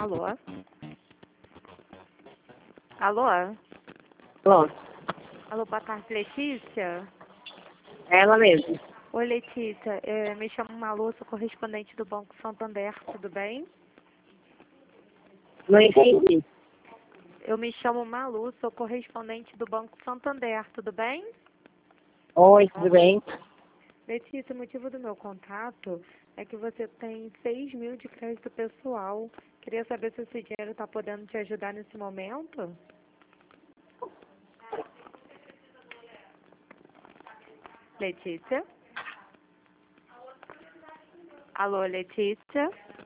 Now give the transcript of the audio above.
Alô? Alô? Alô, Alô, boa tarde, Letícia? é ela mesmo. Oi, Letícia. Me chamo Malu, sou correspondente do Banco Santander, tudo bem? Não entendi. Eu me chamo Malu, sou correspondente do Banco Santander, tudo bem? Oi, tudo bem? Letícia, o motivo do meu contato é que você tem 6 mil de crédito pessoal. Queria saber se esse dinheiro está podendo te ajudar nesse momento? Letícia? Alô, Letícia?